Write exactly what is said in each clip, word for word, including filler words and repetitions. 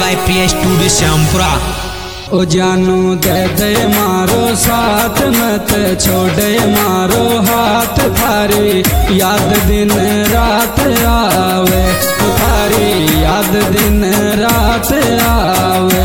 By Priya studio Shyampura. ओ जानू दे दे मारो साथ मत छोड़े मारो हाथ थारी याद दिन रात आवे थारी याद दिन रात आवे।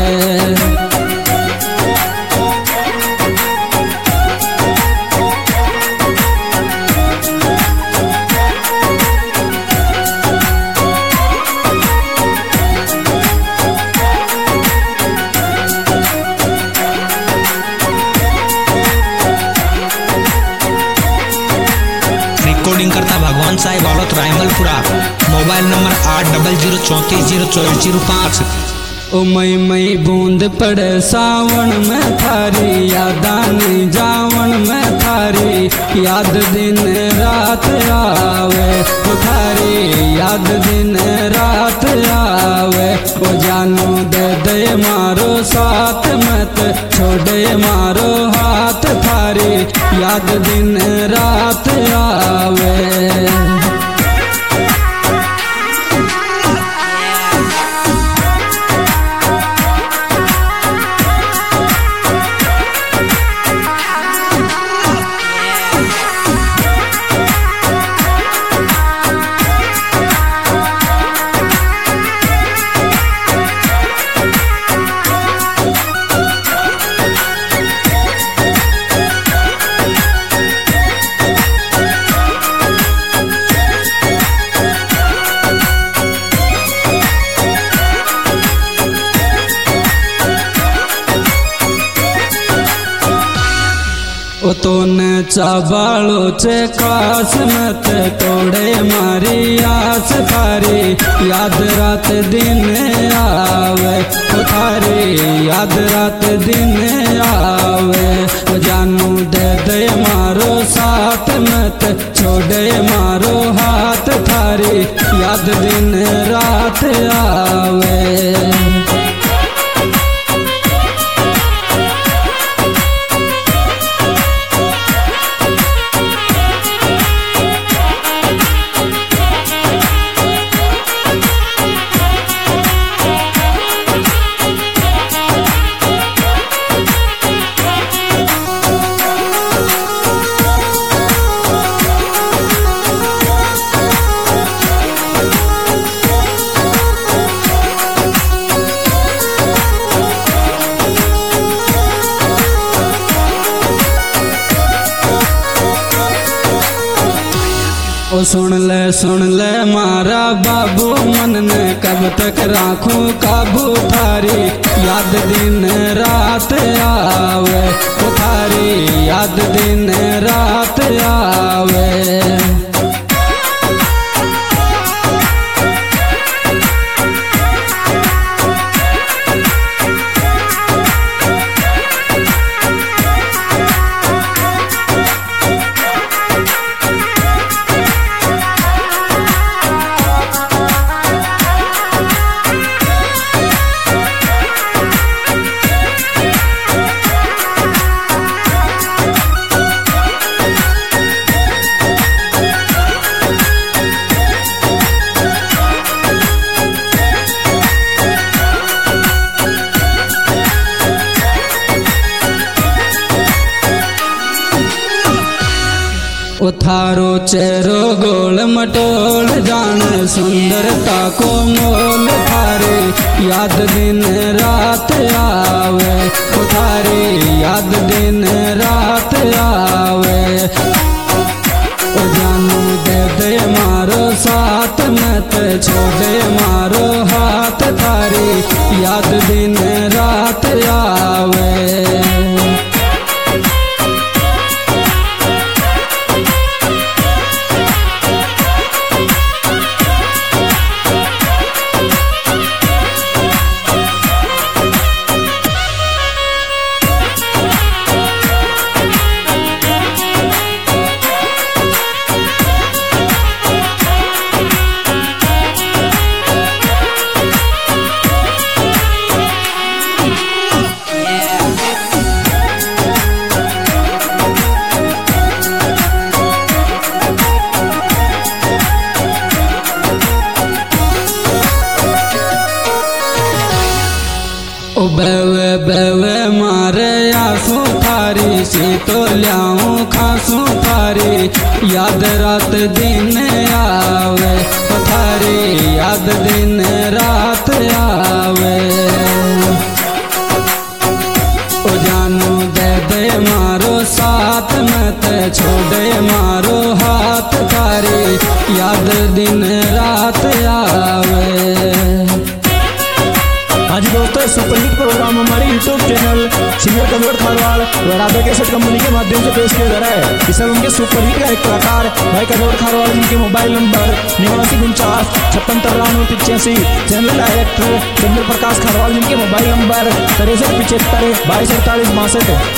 रिकॉर्डिंग करता भगवान साहिब वालोत रायमलपुरा। मोबाइल नंबर आठ डबल जीरो चौंतीस जीरो चौबीस जीरो पाँच। ओ मई मई बूंद पड़े सावन में थारी यादानी जावन में थारी याद दिन रात आवे थारी याद दिन रात आवे। ओ जानू दे दे मारो साथ मत छोड़े मारो हाथ थारी याद दिन रात आवे। ओ तोने चाबालो चे खास मत तोड़े मारी आस थारी याद रात दिन आवे थारी याद रात दिन आवे। ओ जानू दे दे मारो साथ मत छोड़े मारो हाथ थारी याद दिन रात आवे। ओ सुन ले सुन ले मारा बाबू मन ने कब तक राखूं काबू थारी याद दिन रात आवे थारी याद दिन रात आवे। ओ थारो चेहरो गोल मटोल जान सुंदरता को मोल थारे याद दिन रात आवे थारी याद दिन रात आवे। ओ जानू दे दे मारो साथ मत छोड़े मारो हाथ थारी याद दिन रात आवे। बेवे बेवे मारे आंसू थारी सी तो ल्याऊं खांसू थारी याद रात दिन आवे ओ थारी याद दिन रात आवे ओ जानू दे दे मारो साथ मत छोड़े मारो हाथ थारी याद दिन रात आवे। हाँ जी दोस्तों, सुपर हिट प्रोग्राम हमारे यूट्यूब चैनल सिंगर कन्वर्ट खारवाड़ व राधा कैसेट कंपनी के माध्यम से पेश किया जा रहा है। इस एल्बम के सुपर हिट का एक कलाकार भाई कन्वर्ट खारवाड़, जिनके मोबाइल नंबर निवासी उनचास छप्पन तिरानवे पिचासी। चैनल डायरेक्टर चंद्र प्रकाश खारवाड़, जिनके मोबाइल नंबर तिरसठ पिछहत्तर बाईस अड़तालीस बासठ।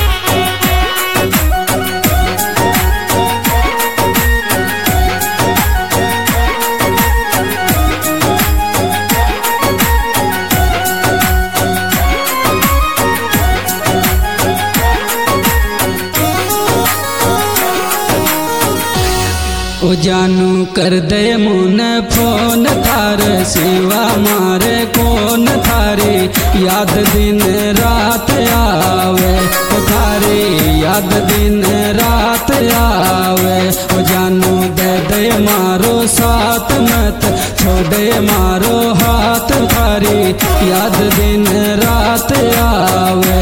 ओ जानू कर दे मुन फोन थार सिवा मारे कौन थारी याद दिन रात आवे ओ थारी याद दिन रात आवे। ओ जानू दे दे मारो साथ मत छोड़े मारो हाथ थारी याद दिन रात आवे।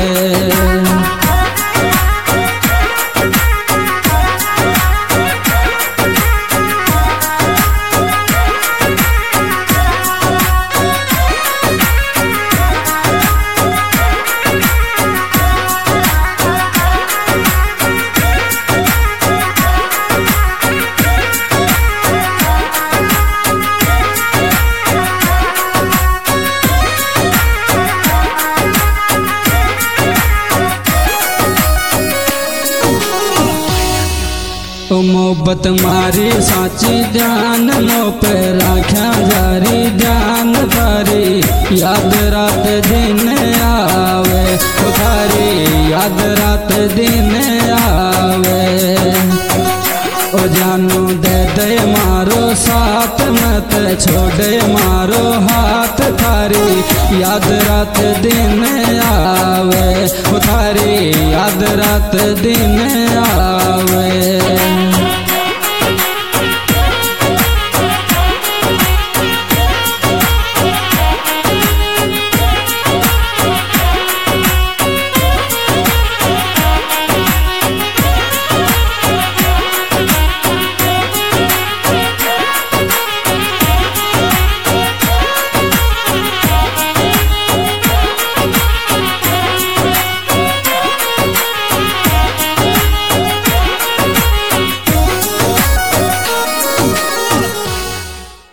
ओ मोहब्बत मारी साची ध्यान मो पे राख्या जारी ध्यान थारी याद रात दिन आवे ओ थारी याद रात दिन आवे। ओ जानू दे दे मारो साथ मत छोड़े मारो हाथ थारी याद रात दिन आवे ओ थारी याद रात दिन आवे।